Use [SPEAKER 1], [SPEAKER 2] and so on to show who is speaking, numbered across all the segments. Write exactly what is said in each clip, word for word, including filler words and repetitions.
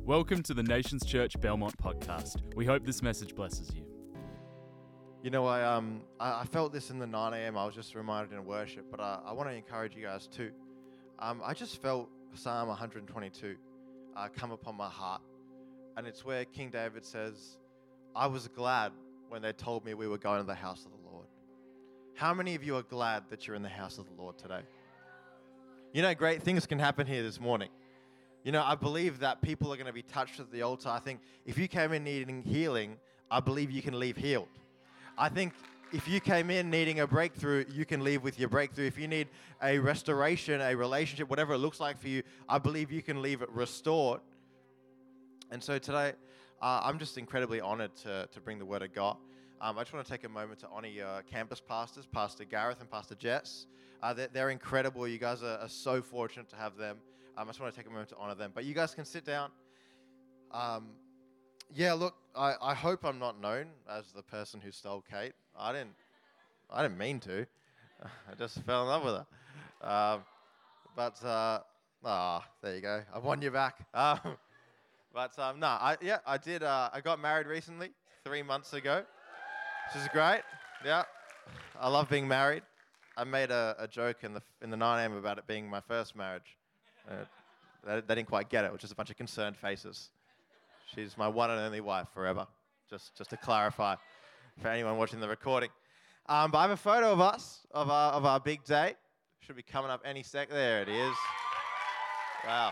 [SPEAKER 1] Welcome to the Nations Church Belmont podcast. We hope this message blesses you.
[SPEAKER 2] You know, I um I, I felt this in the nine a.m. I was just reminded in worship, but I, I want to encourage you guys too. Um, I just felt Psalm one twenty-two uh, come upon my heart, and it's where King David says, "I was glad when they told me we were going to the house of the Lord." How many of you are glad that you're in the house of the Lord today? You know, great things can happen here this morning. You know, I believe that people are going to be touched at the altar. I think if you came in needing healing, I believe you can leave healed. I think if you came in needing a breakthrough, you can leave with your breakthrough. If you need a restoration, a relationship, whatever it looks like for you, I believe you can leave it restored. And so today, uh, I'm just incredibly honored to, to bring the word of God. Um, I just want to take a moment to honor your campus pastors, Pastor Gareth and Pastor Jess. Uh, they're, they're incredible. You guys are, are so fortunate to have them. Um, I just want to take a moment to honor them. But you guys can sit down. Um, yeah, look, I, I hope I'm not known as the person who stole Kate. I didn't I didn't mean to. I just fell in love with her. Um, but, uh, ah, there you go. I won you back. Um, but, um, no, I, yeah, I did. Uh, I got married recently, three months ago, which is great. Yeah, I love being married. I made a, a joke in the in the nine a.m. about it being my first marriage. Uh, they, they didn't quite get it, which is a bunch of concerned faces. She's my one and only wife forever, just just to clarify for anyone watching the recording. Um, but I have a photo of us, of our, of our big day. Should be coming up any sec. There it is. Wow.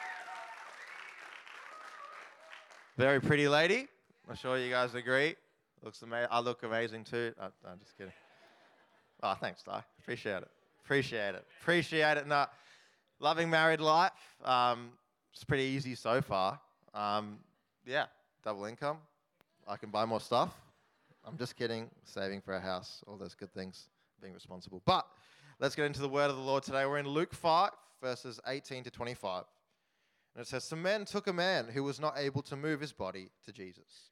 [SPEAKER 2] Very pretty lady. I'm sure you guys agree. Looks amazing. I look amazing too. Oh, no, I'm just kidding. Oh, thanks, Di. Appreciate it. Appreciate it. Appreciate it. No, loving married life. Um, it's pretty easy so far. Um, yeah, double income. I can buy more stuff. I'm just kidding. Saving for a house. All those good things. Being responsible. But let's get into the word of the Lord today. We're in Luke five, verses eighteen to twenty-five. And it says, "Some men took a man who was not able to move his body to Jesus.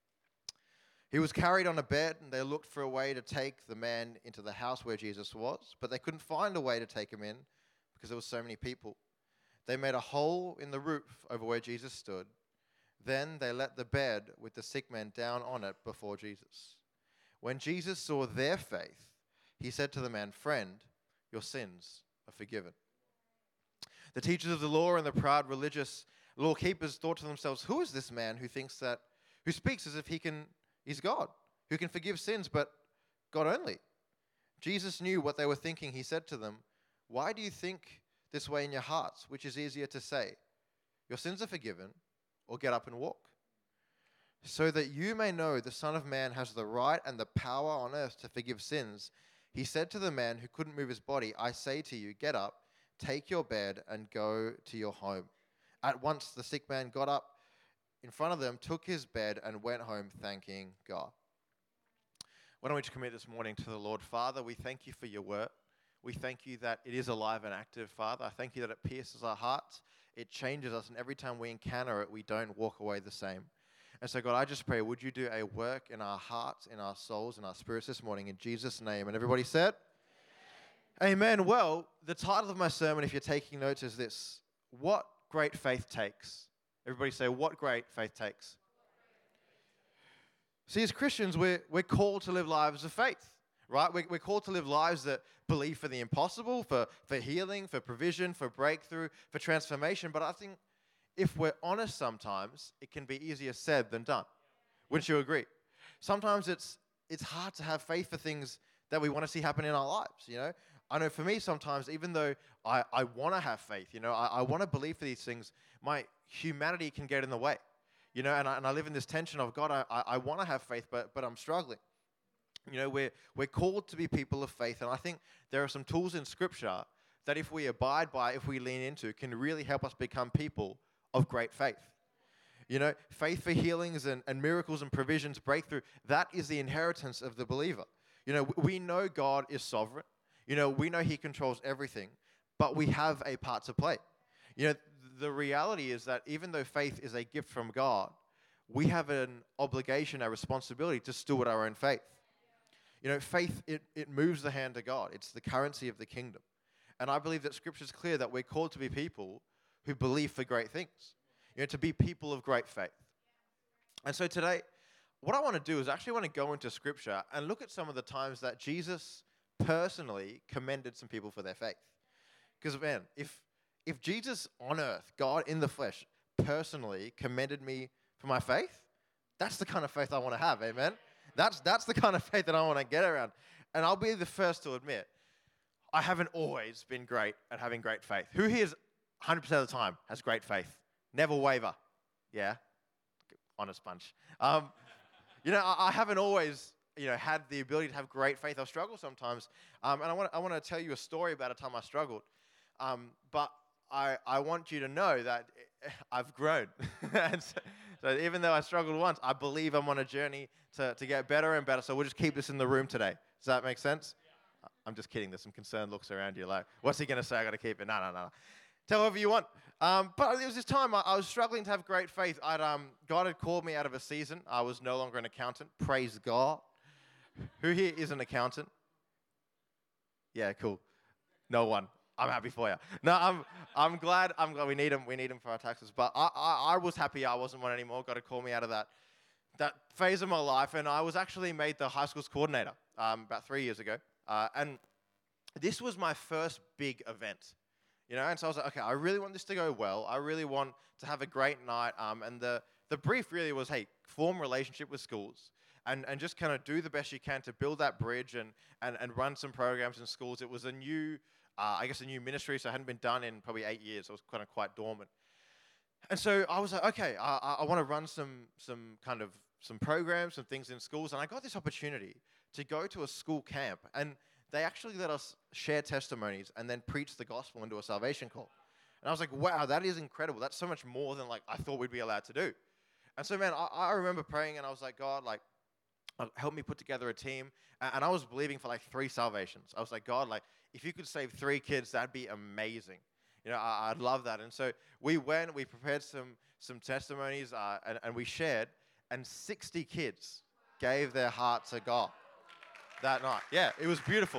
[SPEAKER 2] He was carried on a bed, and they looked for a way to take the man into the house where Jesus was, but they couldn't find a way to take him in because there were so many people. They made a hole in the roof over where Jesus stood. Then they let the bed with the sick man down on it before Jesus. When Jesus saw their faith, he said to the man, 'Friend, your sins are forgiven.' The teachers of the law and the proud religious law keepers thought to themselves, 'Who is this man who thinks that, who speaks as if he can, he's God, who can forgive sins, but God only?' Jesus knew what they were thinking. He said to them, 'Why do you think this way in your hearts? Which is easier to say, your sins are forgiven, or get up and walk? So that you may know the Son of Man has the right and the power on earth to forgive sins.' He said to the man who couldn't move his body, 'I say to you, get up, take your bed, and go to your home.' At once the sick man got up in front of them, took his bed, and went home thanking God." Why don't we just commit this morning to the Lord? Father, we thank you for your word. We thank you that it is alive and active, Father. I thank you that it pierces our hearts. It changes us, and every time we encounter it, we don't walk away the same. And so, God, I just pray, would you do a work in our hearts, in our souls, in our spirits this morning, in Jesus' name? And everybody said, Amen. Amen. Well, the title of my sermon, if you're taking notes, is this: What Great Faith Takes. Everybody say, what great faith takes. See, as Christians, we're, we're called to live lives of faith, right? We're, we're called to live lives that believe for the impossible, for, for healing, for provision, for breakthrough, for transformation. But I think if we're honest sometimes, it can be easier said than done. Wouldn't you agree? Sometimes it's it's hard to have faith for things that we want to see happen in our lives, you know? I know for me sometimes, even though I, I want to have faith, you know, I, I want to believe for these things, my humanity can get in the way, you know, and I, and I live in this tension of, God, I, I, I want to have faith, but but I'm struggling. You know, we're, we're called to be people of faith, and I think there are some tools in Scripture that if we abide by, if we lean into, can really help us become people of great faith. You know, faith for healings and, and miracles and provisions, breakthrough, that is the inheritance of the believer. You know, we know God is sovereign. You know, we know he controls everything, but we have a part to play. You know, the reality is that even though faith is a gift from God, we have an obligation, a responsibility to steward our own faith. You know, faith, it, it moves the hand of God. It's the currency of the kingdom. And I believe that Scripture is clear that we're called to be people who believe for great things. you know, to be people of great faith. And so today, what I want to do is actually want to go into Scripture and look at some of the times that Jesus personally commended some people for their faith. Because, man, if if Jesus on earth, God in the flesh, personally commended me for my faith, that's the kind of faith I want to have, amen? That's, that's the kind of faith that I want to get around. And I'll be the first to admit, I haven't always been great at having great faith. Who here is one hundred percent of the time has great faith? Never waver. Yeah? Honest bunch. Um, you know, I, I haven't always, you know, had the ability to have great faith. I struggle sometimes. Um, and I want, I want to tell you a story about a time I struggled. Um, but I, I want you to know that I've grown. And so, so even though I struggled once, I believe I'm on a journey to, to get better and better. So we'll just keep this in the room today. Does that make sense? Yeah. I'm just kidding. There's some concerned looks around you like, what's he going to say? I got to keep it. No, no, no. Tell whoever you want. Um, but there was this time I, I was struggling to have great faith. I'd, um, God had called me out of a season. I was no longer an accountant. Praise God. Who here is an accountant? Yeah, cool. No one. I'm happy for you. No, I'm I'm glad. I'm glad we need him. We need him for our taxes. But I, I I was happy I wasn't one anymore. Got to call me out of that that phase of my life, and I was actually made the high school's coordinator um, about three years ago. Uh, and this was my first big event, you know. And so I was like, okay, I really want this to go well. I really want to have a great night. Um, and the the brief really was, hey, form a relationship with schools. And, and just kind of do the best you can to build that bridge and, and, and run some programs in schools. It was a new Uh, I guess a new ministry, so it hadn't been done in probably eight years. I was kind of quite dormant. And so I was like, okay, I, I want to run some some kind of some programs, some things in schools. And I got this opportunity to go to a school camp. And they actually let us share testimonies and then preach the gospel into a salvation call. And I was like, wow, that is incredible. That's so much more than like I thought we'd be allowed to do. And so, man, I, I remember praying and I was like, God, like, help me put together a team. And I was believing for like three salvations. I was like, God, like, if you could save three kids, that'd be amazing. You know, I, I'd love that. And so we went, we prepared some some testimonies, uh, and, and we shared, and sixty kids gave their heart to God that night. Yeah, it was beautiful.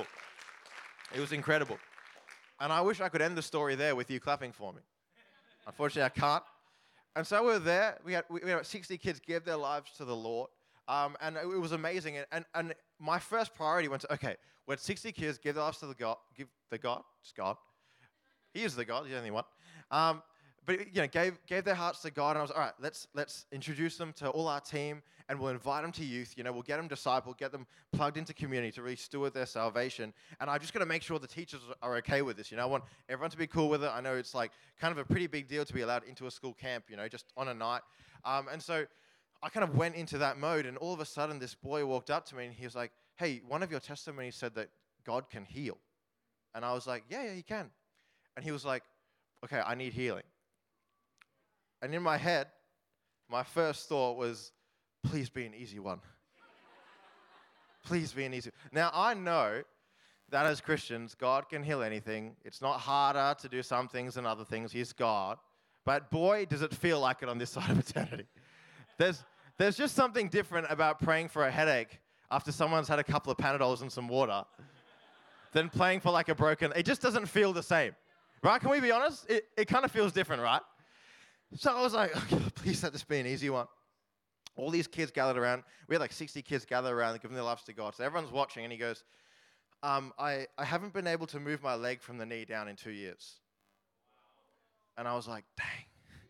[SPEAKER 2] It was incredible. And I wish I could end the story there with you clapping for me. Unfortunately, I can't. And so we were there. We had, we had sixty kids give their lives to the Lord. Um, and it was amazing. And, and and my first priority went to, okay, we had sixty kids give their lives to the God, give the God, it's God. He is the God, he's the only one. Um, but you know, gave gave their hearts to God, and I was all right. Let's let's introduce them to all our team, and we'll invite them to youth. You know, we'll get them discipled, get them plugged into community to really steward their salvation. And I just got to make sure the teachers are okay with this. You know, I want everyone to be cool with it. I know it's like kind of a pretty big deal to be allowed into a school camp. You know, just on a night. Um, and so I kind of went into that mode, and all of a sudden, this boy walked up to me, and he was like, "Hey, one of your testimonies said that God can heal." And I was like, yeah, yeah, he can. And he was like, okay, I need healing. And in my head, my first thought was, please be an easy one. Please be an easy one. Now, I know that as Christians, God can heal anything. It's not harder to do some things than other things. He's God. But boy, does it feel like it on this side of eternity. There's, there's just something different about praying for a headache after someone's had a couple of Panadols and some water than playing for like a broken, it just doesn't feel the same, right? Can we be honest? It, it kind of feels different, right? So I was like, okay, please let this be an easy one. All these kids gathered around. We had like sixty kids gathered around, giving their lives to God. So everyone's watching, and he goes, um, I, I haven't been able to move my leg from the knee down in two years. And I was like, dang.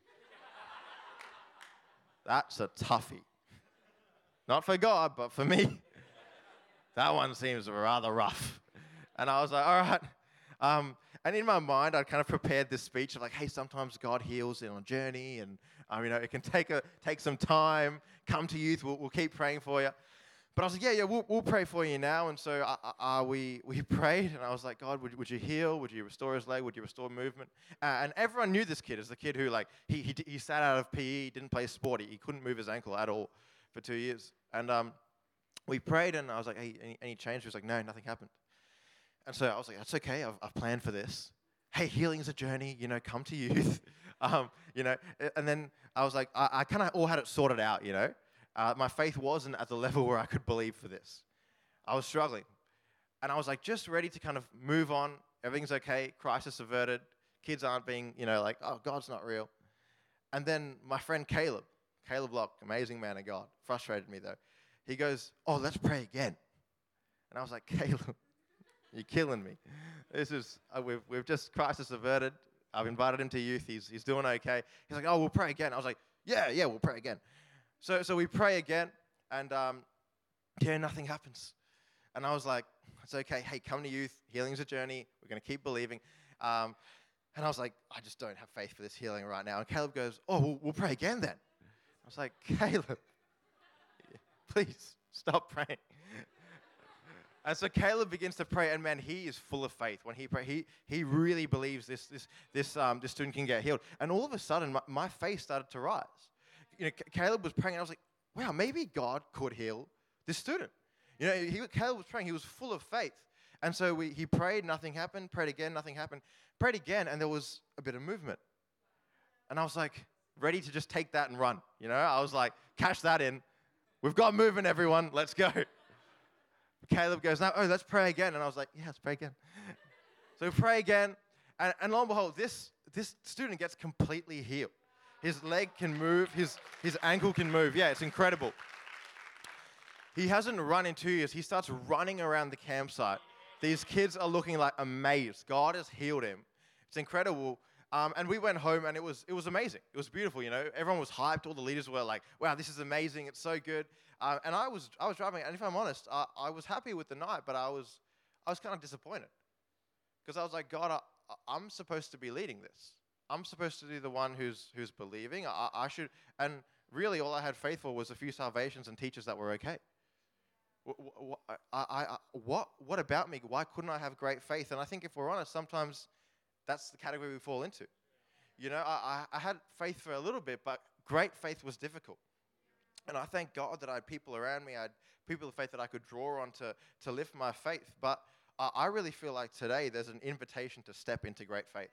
[SPEAKER 2] That's a toughie. Not for God, but for me. That one seems rather rough. And I was like, all right. Um, and in my mind, I'd kind of prepared this speech of like, hey, sometimes God heals in a journey, and um, you know, it can take a take some time. Come to youth, we'll, we'll keep praying for you. But I was like, yeah, yeah, we'll, we'll pray for you now. And so uh, uh, we we prayed, and I was like, God, would, would you heal? Would you restore his leg? Would you restore movement? Uh, and everyone knew this kid as the kid who, like, he he, he sat out of P E, didn't play sport. He, he couldn't move his ankle at all for two years. And um, we prayed, and I was like, hey, any, any change? He was like, no, nothing happened. And so I was like, that's okay. I've, I've planned for this. Hey, healing's a journey. You know, come to youth. um, you know, and then I was like, I, I kind of all had it sorted out, you know. Uh, my faith wasn't at the level where I could believe for this. I was struggling. And I was like just ready to kind of move on. Everything's okay. Crisis averted. Kids aren't being, you know, like, oh, God's not real. and then my friend Caleb, Caleb Locke, amazing man of God, frustrated me though. He goes, oh, let's pray again. And I was like, Caleb, you're killing me. This is, uh, we've, we've just crisis averted. I've invited him to youth. He's, he's doing okay. He's like, oh, we'll pray again. I was like, yeah, yeah, we'll pray again. So, so we pray again, and um, yeah, nothing happens. And I was like, it's okay. Hey, come to youth. Healing's a journey. We're going to keep believing. Um, and I was like, I just don't have faith for this healing right now. And Caleb goes, oh, we'll, we'll pray again then. I was like, Caleb, please stop praying. And so Caleb begins to pray, and man, he is full of faith. When he pray, he he really believes this this this um this student can get healed. And all of a sudden, my, my faith started to rise. You know, C- Caleb was praying, and I was like, wow, maybe God could heal this student. You know, he, Caleb was praying; he was full of faith. And so we he prayed, nothing happened. Prayed again, nothing happened. Prayed again, and there was a bit of movement. And I was like, ready to just take that and run. You know, I was like, cash that in. We've got movement, everyone. Let's go. Caleb goes, no, oh, let's pray again. And I was like, yeah, let's pray again. So we pray again. And, and lo and behold, this, this student gets completely healed. His leg can move. His, his ankle can move. Yeah, it's incredible. He hasn't run in two years. He starts running around the campsite. These kids are looking like amazed. God has healed him. It's incredible. Um, and we went home, and it was it was amazing. It was beautiful, you know. Everyone was hyped. All the leaders were like, wow, this is amazing. It's so good. Uh, and I was I was driving, and if I'm honest, I, I was happy with the night, but I was I was kind of disappointed. Because I was like, God, I, I'm supposed to be leading this. I'm supposed to be the one who's who's believing. I, I should, and really all I had faith for was a few salvations and teachers that were okay. What, I, I, what, what about me? Why couldn't I have great faith? And I think if we're honest, sometimes that's the category we fall into. You know, I, I had faith for a little bit, but great faith was difficult. And I thank God that I had people around me, I had people of faith that I could draw on to, to lift my faith. But uh, I really feel like today there's an invitation to step into great faith.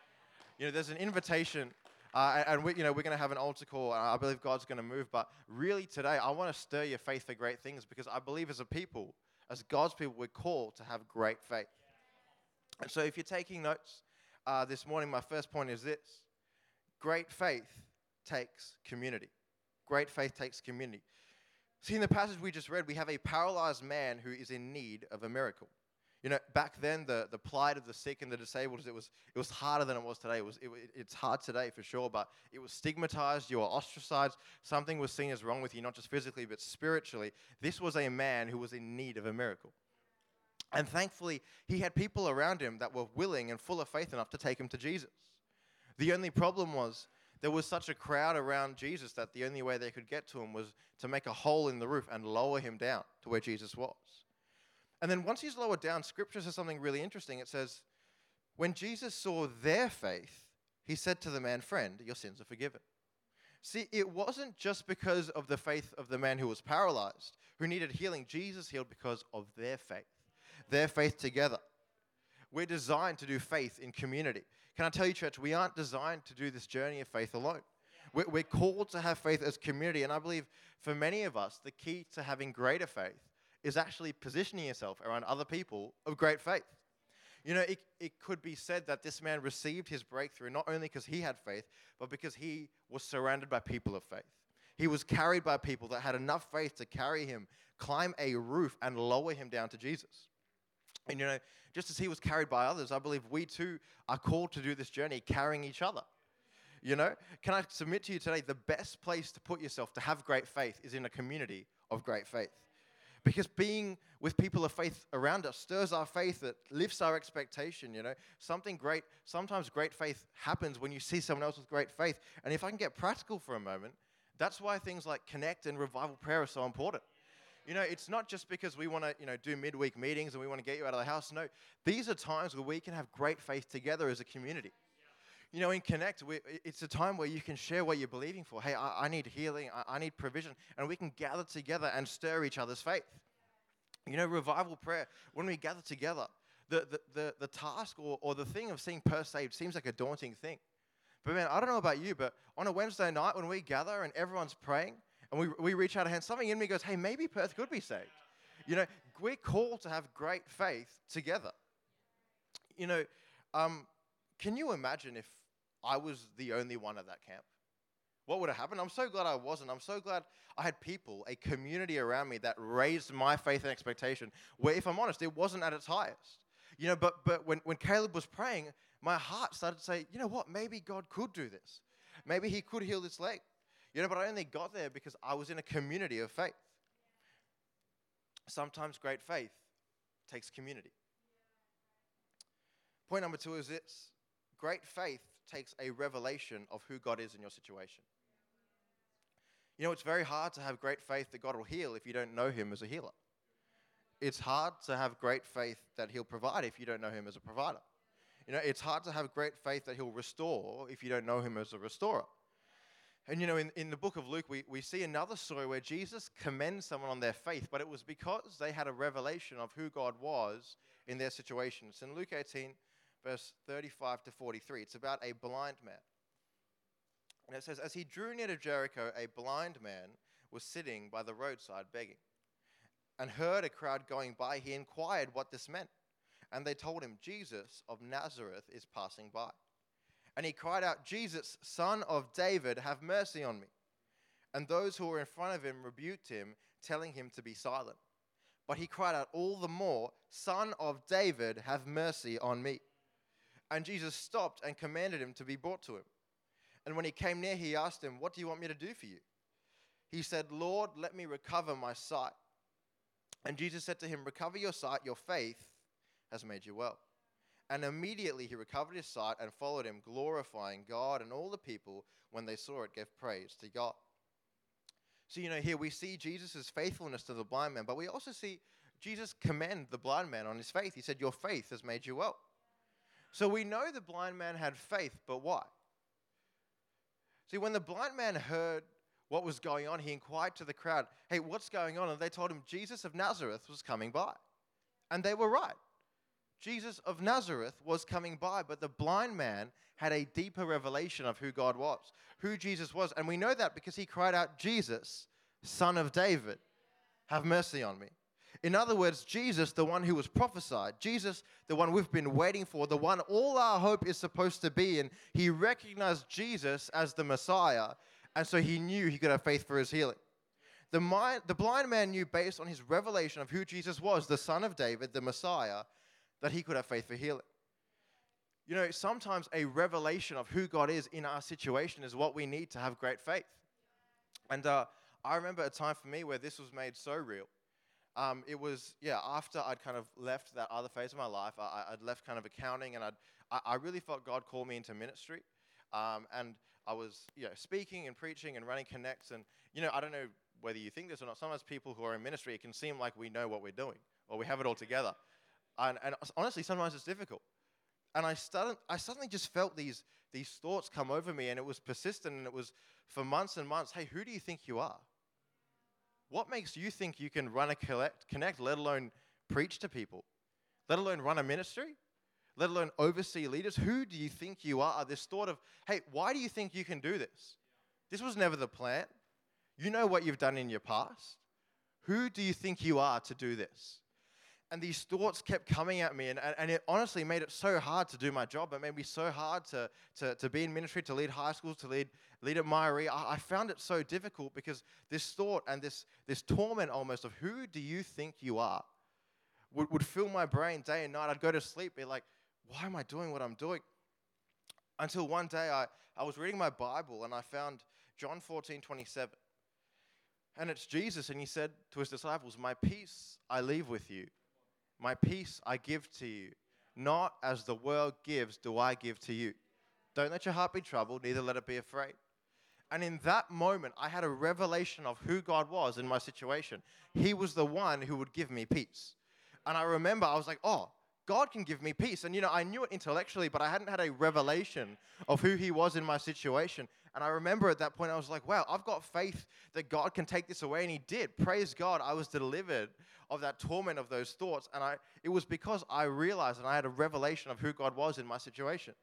[SPEAKER 2] You know, there's an invitation, uh, and we, you know, we're going to have an altar call, and I believe God's going to move. But really today, I want to stir your faith for great things, because I believe as a people, as God's people, we're called to have great faith. And so if you're taking notes uh, this morning, my first point is this. Great faith takes community. Great faith takes community. See, in the passage we just read, we have a paralyzed man who is in need of a miracle. You know, back then, the, the plight of the sick and the disabled, it was it was harder than it was today. It was it, it's hard today for sure, but it was stigmatized. You were ostracized. Something was seen as wrong with you, not just physically, but spiritually. This was a man who was in need of a miracle. And thankfully, he had people around him that were willing and full of faith enough to take him to Jesus. The only problem was there was such a crowd around Jesus that the only way they could get to him was to make a hole in the roof and lower him down to where Jesus was. And then once he's lowered down, Scripture says something really interesting. It says, when Jesus saw their faith, he said to the man, friend, your sins are forgiven. See, it wasn't just because of the faith of the man who was paralyzed, who needed healing. Jesus healed because of their faith, their faith together. We're designed to do faith in community. Can I tell you, church, we aren't designed to do this journey of faith alone. We're, we're called to have faith as community. And I believe for many of us, the key to having greater faith is actually positioning yourself around other people of great faith. You know, it, it could be said that this man received his breakthrough not only because he had faith, but because he was surrounded by people of faith. He was carried by people that had enough faith to carry him, climb a roof, and lower him down to Jesus. And, you know, just as he was carried by others, I believe we too are called to do this journey carrying each other. You know, can I submit to you today, the best place to put yourself to have great faith is in a community of great faith. Because being with people of faith around us stirs our faith, it lifts our expectation, you know. Something great, sometimes great faith happens when you see someone else with great faith. And if I can get practical for a moment, that's why things like Connect and Revival Prayer are so important. You know, it's not just because we want to, you know, do midweek meetings and we want to get you out of the house. No, these are times where we can have great faith together as a community. You know, in Connect, we, it's a time where you can share what you're believing for. Hey, I, I need healing, I, I need provision, and we can gather together and stir each other's faith. You know, revival prayer, when we gather together, the, the, the, the task or, or the thing of seeing Perth saved seems like a daunting thing. But man, I don't know about you, but on a Wednesday night when we gather and everyone's praying, and we, we reach out a hand, something in me goes, hey, maybe Perth could be saved. You know, we're called to have great faith together. You know, um, can you imagine if I was the only one at that camp? what would have happened? I'm so glad I wasn't. I'm so glad I had people, a community around me that raised my faith and expectation, where, if I'm honest, it wasn't at its highest. You know, but but when, when Caleb was praying, my heart started to say, you know what, maybe God could do this. Maybe he could heal this leg. You know, but I only got there because I was in a community of faith. Sometimes great faith takes community. Point number two is this. Great faith takes a revelation of who God is in your situation. You know, it's very hard to have great faith that God will heal if you don't know him as a healer. It's hard to have great faith that he'll provide if you don't know him as a provider. You know, it's hard to have great faith that he'll restore if you don't know him as a restorer. And, you know, in, in the book of Luke, we, we see another story where Jesus commends someone on their faith, but it was because they had a revelation of who God was in their situation. It's in Luke eighteen, verse thirty-five to forty-three. It's about a blind man. And it says, as he drew near to Jericho, a blind man was sitting by the roadside begging. And heard a crowd going by, he inquired what this meant. And they told him, Jesus of Nazareth is passing by. And he cried out, Jesus, Son of David, have mercy on me. And those who were in front of him rebuked him, telling him to be silent. But he cried out all the more, Son of David, have mercy on me. And Jesus stopped and commanded him to be brought to him. And when he came near, he asked him, what do you want me to do for you? He said, Lord, let me recover my sight. And Jesus said to him, recover your sight, your faith has made you well. And immediately he recovered his sight and followed him, glorifying God, and all the people, when they saw it, gave praise to God. So, you know, here we see Jesus' faithfulness to the blind man, but we also see Jesus commend the blind man on his faith. He said, your faith has made you well. So we know the blind man had faith, but why? See, when the blind man heard what was going on, he inquired to the crowd, hey, what's going on? And they told him Jesus of Nazareth was coming by. And they were right. Jesus of Nazareth was coming by, but the blind man had a deeper revelation of who God was, who Jesus was. And we know that because he cried out, Jesus, Son of David, have mercy on me. In other words, Jesus, the one who was prophesied, Jesus, the one we've been waiting for, the one all our hope is supposed to be in, he recognized Jesus as the Messiah, and so he knew he could have faith for his healing. The, mind, the blind man knew, based on his revelation of who Jesus was, the Son of David, the Messiah, that he could have faith for healing. You know, sometimes a revelation of who God is in our situation is what we need to have great faith. And uh, I remember a time for me where this was made so real. Um, it was, yeah, after I'd kind of left that other phase of my life, I, I'd left kind of accounting, and I'd, I, I really felt God called me into ministry. Um, and I was, you know, speaking and preaching and running connects. And, you know, I don't know whether you think this or not. Sometimes people who are in ministry, it can seem like we know what we're doing or we have it all together. And, and honestly, sometimes it's difficult. And I, started, I suddenly just felt these, these thoughts come over me, and it was persistent, and it was for months and months. Hey, who do you think you are? What makes you think you can run a collect, connect, let alone preach to people, let alone run a ministry, let alone oversee leaders? Who do you think you are? This thought of, hey, why do you think you can do this? This was never the plan. You know what you've done in your past. Who do you think you are to do this? And these thoughts kept coming at me, and, and it honestly made it so hard to do my job. It made me so hard to, to, to be in ministry, to lead high schools, to lead, lead at Myree. I, I found it so difficult because this thought and this, this torment almost of who do you think you are would, would fill my brain day and night. I'd go to sleep, be like, why am I doing what I'm doing? Until one day I, I was reading my Bible, and I found John fourteen twenty-seven. And it's Jesus, and he said to his disciples, my peace I leave with you. My peace I give to you. Not as the world gives do I give to you. Don't let your heart be troubled, neither let it be afraid. And in that moment, I had a revelation of who God was in my situation. He was the one who would give me peace. And I remember I was like, oh, God can give me peace. And, you know, I knew it intellectually, but I hadn't had a revelation of who he was in my situation. And I remember at that point, I was like, wow, I've got faith that God can take this away. And he did. Praise God, I was delivered of that torment of those thoughts. And I, it was because I realized and I had a revelation of who God was in my situation.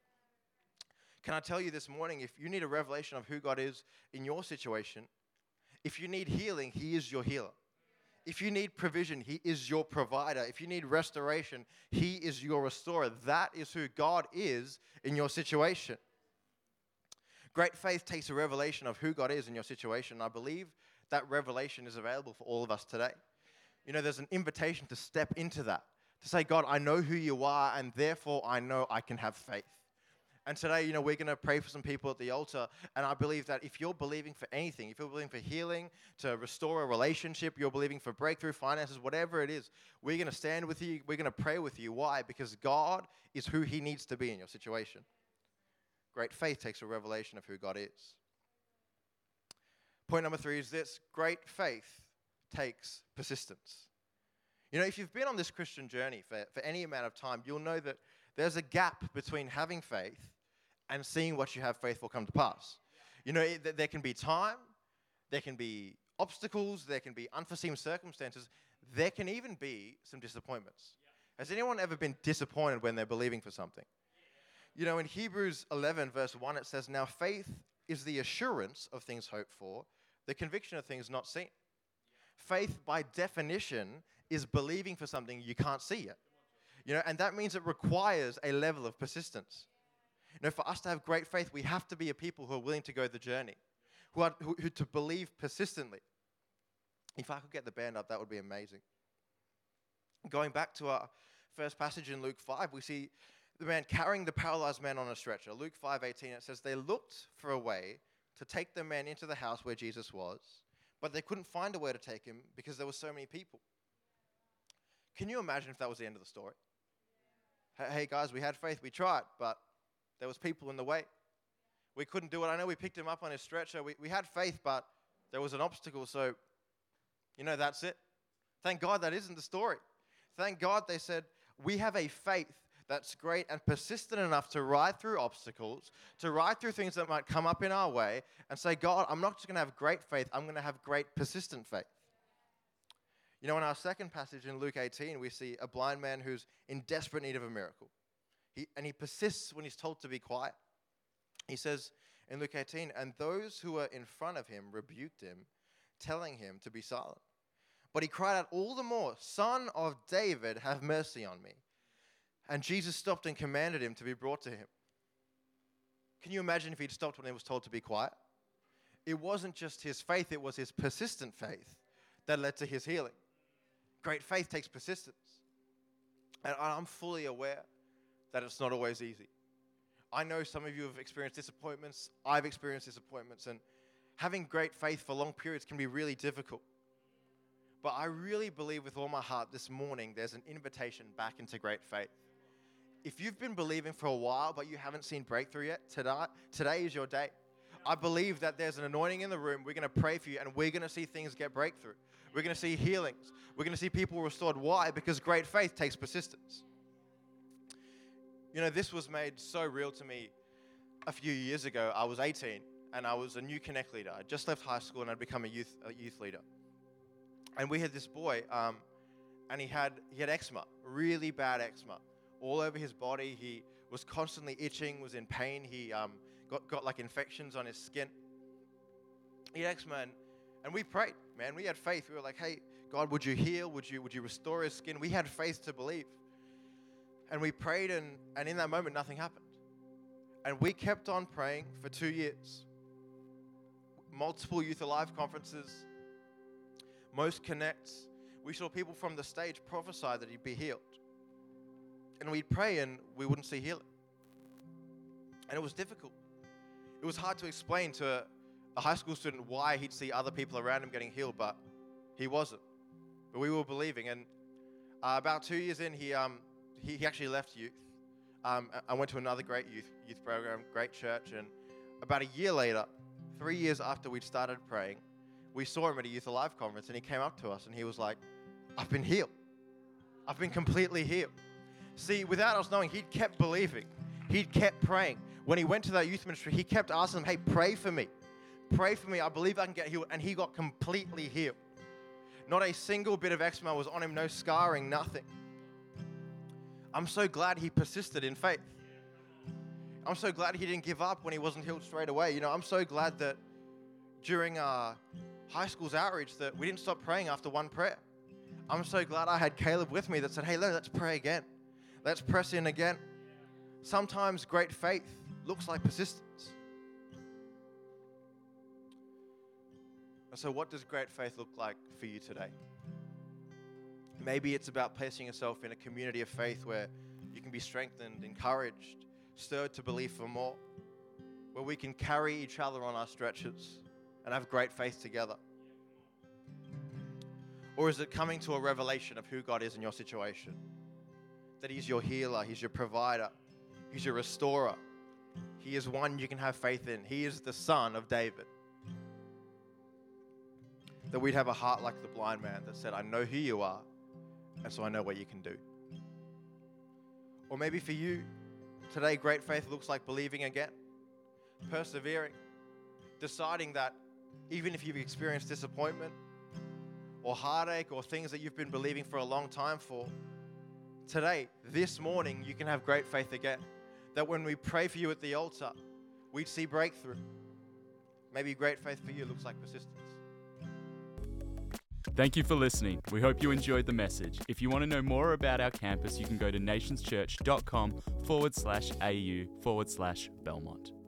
[SPEAKER 2] Can I tell you this morning, if you need a revelation of who God is in your situation, if you need healing, he is your healer. If you need provision, he is your provider. If you need restoration, he is your restorer. That is who God is in your situation. Great faith takes a revelation of who God is in your situation. I believe that revelation is available for all of us today. You know, there's an invitation to step into that, to say, God, I know who you are, and therefore I know I can have faith. And today, you know, we're going to pray for some people at the altar, and I believe that if you're believing for anything, if you're believing for healing, to restore a relationship, you're believing for breakthrough, finances, whatever it is, we're going to stand with you, we're going to pray with you. Why? Because God is who he needs to be in your situation. Great faith takes a revelation of who God is. Point number three is this: great faith takes persistence. You know, if you've been on this Christian journey for, for any amount of time, you'll know that there's a gap between having faith and seeing what you have faith for come to pass. You know, it, there can be time, there can be obstacles, there can be unforeseen circumstances, there can even be some disappointments. Has anyone ever been disappointed when they're believing for something? You know, in Hebrews eleven, verse one, it says, "Now faith is the assurance of things hoped for, the conviction of things not seen." Faith, by definition, is believing for something you can't see yet. You know, and that means it requires a level of persistence. You know, for us to have great faith, we have to be a people who are willing to go the journey, who are who, who to believe persistently. If I could get the band up, that would be amazing. Going back to our first passage in Luke five, we see the man carrying the paralyzed man on a stretcher. Luke five eighteen, it says, "They looked for a way to take the man into the house where Jesus was, but they couldn't find a way to take him because there were so many people." Can you imagine if that was the end of the story? Hey guys, we had faith, we tried, but there was people in the way. We couldn't do it. I know we picked him up on his stretcher. We, we had faith, but there was an obstacle, so, you know, that's it. Thank God that isn't the story. Thank God they said, we have a faith that's great and persistent enough to ride through obstacles, to ride through things that might come up in our way, and say, God, I'm not just going to have great faith, I'm going to have great persistent faith. You know, in our second passage in Luke eighteen, we see a blind man who's in desperate need of a miracle. He, and he persists when he's told to be quiet. He says in Luke eighteen, "And those who were in front of him rebuked him, telling him to be silent. But he cried out all the more, 'Son of David, have mercy on me.' And Jesus stopped and commanded him to be brought to him." Can you imagine if he'd stopped when he was told to be quiet? It wasn't just his faith, it was his persistent faith that led to his healing. Great faith takes persistence. And I'm fully aware that it's not always easy. I know some of you have experienced disappointments. I've experienced disappointments. And having great faith for long periods can be really difficult. But I really believe with all my heart this morning there's an invitation back into great faith. If you've been believing for a while but you haven't seen breakthrough yet, today, today is your day. I believe that there's an anointing in the room. We're going to pray for you and we're going to see things get breakthrough. We're going to see healings. We're going to see people restored. Why? Because great faith takes persistence. You know, this was made so real to me a few years ago. I was eighteen and I was a new Connect leader. I just left high school and I'd become a youth a youth leader. And we had this boy, um, and he had he had eczema, really bad eczema, all over his body. He was constantly itching, was in pain. He um, got, got like infections on his skin. He had eczema, and, and we prayed, man. We had faith. We were like, hey, God, would you heal? Would you would you restore his skin? We had faith to believe. And we prayed, and, and in that moment, nothing happened. And we kept on praying for two years. Multiple Youth Alive conferences, most connects. We saw people from the stage prophesy that he'd be healed. And we'd pray and we wouldn't see healing. And it was difficult. It was hard to explain to a, a high school student why he'd see other people around him getting healed, but he wasn't. But we were believing. And uh, about two years in, he um he, he actually left youth. Um, I went to another great youth youth program, great church. And about a year later, three years after we'd started praying, we saw him at a Youth Alive conference, and he came up to us and he was like, I've been healed. I've been completely healed. See, without us knowing, he'd kept believing. He'd kept praying. When he went to that youth ministry, he kept asking them, hey, pray for me. Pray for me. I believe I can get healed. And he got completely healed. Not a single bit of eczema was on him, no scarring, nothing. I'm so glad he persisted in faith. I'm so glad he didn't give up when he wasn't healed straight away. You know, I'm so glad that during our high school's outreach that we didn't stop praying after one prayer. I'm so glad I had Caleb with me that said, hey, let's pray again. Let's press in again. Sometimes great faith looks like persistence. And so what does great faith look like for you today? Maybe it's about placing yourself in a community of faith where you can be strengthened, encouraged, stirred to believe for more, where we can carry each other on our stretches and have great faith together. Or is it coming to a revelation of who God is in your situation? That He's your healer, He's your provider, He's your restorer. He is one you can have faith in. He is the Son of David. That we'd have a heart like the blind man that said, I know who you are, and so I know what you can do. Or maybe for you, today great faith looks like believing again, persevering, deciding that even if you've experienced disappointment or heartache or things that you've been believing for a long time for, today, this morning, you can have great faith again. That when we pray for you at the altar, we'd see breakthrough. Maybe great faith for you looks like persistence.
[SPEAKER 1] Thank you for listening. We hope you enjoyed the message. If you want to know more about our campus, you can go to nationschurch.com forward slash AU forward slash Belmont.